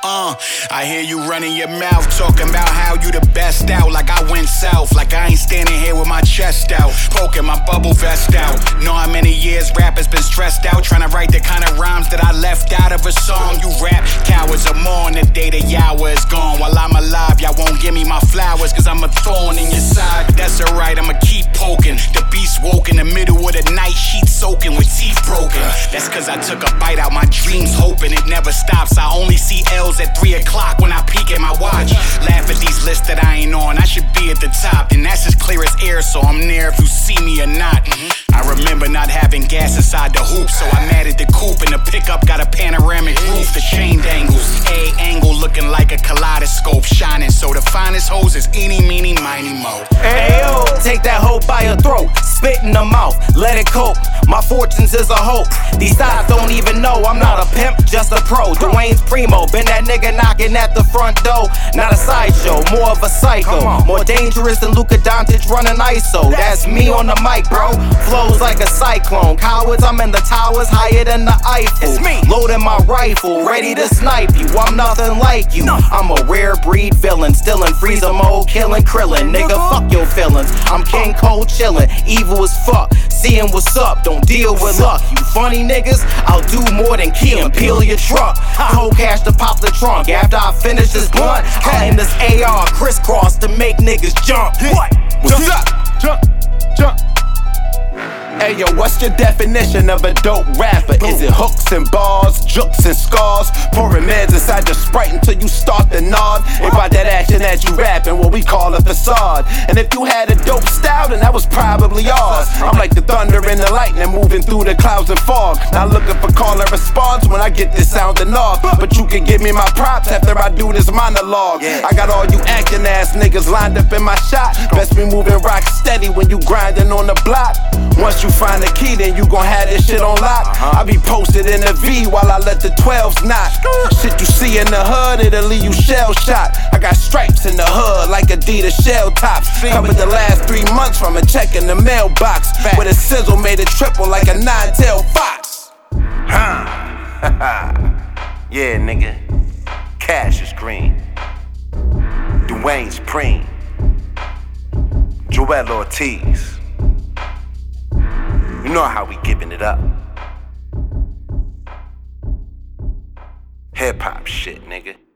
I hear you running your mouth, talking about how you the best out. Like I went south, like I ain't standing here with my chest out, poking my bubble vest out. Know how many years rappers been stressed out, trying to write the kind of rhymes that I left out of a song. You rap cowards are more on the day that Yawa is gone. While I'm alive, y'all won't give me my flowers, cause I'm a thorn in your side. That's alright, I'ma keep poking. The beast woke in the middle of the night, sheets soaking with teeth broken. That's cause I took a bite out my dreams, hoping it never stops. I only see L's at 3 o'clock when I peek at my watch. Laugh at these lists that I ain't on, I should be at the top. And that's as clear as air, so I'm there if you see me or not. I remember not having gas inside the hoop, so I matted the coupe, and the pickup got a panoramic roof. The chain dangles, A angle looking like a kaleidoscope, shining. So the finest hoes is eeny, meeny, miny, mo. Ayo, take that hoe by her throat, spit in her mouth, let it cope. My fortunes is a hope. These thighs don't even know I'm not a pimp, just a pro. Dwayne's primo, been that nigga knocking at the front door. Not a sideshow, more of a psycho. More dangerous than Luka Doncic running ISO. That's me on the mic, bro. Flows like a cyclone. Cowards, I'm in the towers, higher than the Eiffel. It's me, loading my rifle, ready to snipe you. I'm nothing like you. I'm a rare breed villain, still in freezer mode, killing Krillin. Nigga, fuck your feelings. I'm King Cole chillin', evil as fuck. Seeing what's up, don't deal with luck. You funny niggas, I'll do more than key and peel your truck. Cold cash to pop the trunk. After I finish this blunt, I aim this AR crisscross to make niggas jump. What? What's up? Jump. Hey yo, what's your definition of a dope rapper? Is it hooks and bars, jukes and scars, pouring meds inside your Sprite until you start to nod? Ain't about that action that you rapping, what we call a facade. And if you had a dope style, then that was probably ours. I'm like the thunder and the lightning moving through the clouds and fog. Not looking for call and response when I get this sounding off, but you can give me my props after I do this monologue. I got all you acting ass niggas lined up in my shot. Best be moving rock steady when you grinding on the block. Once you find the key, then you gon' have this shit on lock. I be posted in the V while I let the 12s knock. Shit you see in the hood, it'll leave you shell shot. I got stripes in the hood like Adidas shell tops. Covered the last 3 months from a check in the mailbox, with a sizzle made it triple like a 9-tailed fox. Yeah, nigga, cash is green. Dwayne's preem. Joel Ortiz. You know how we giving it up. Hip hop shit, nigga.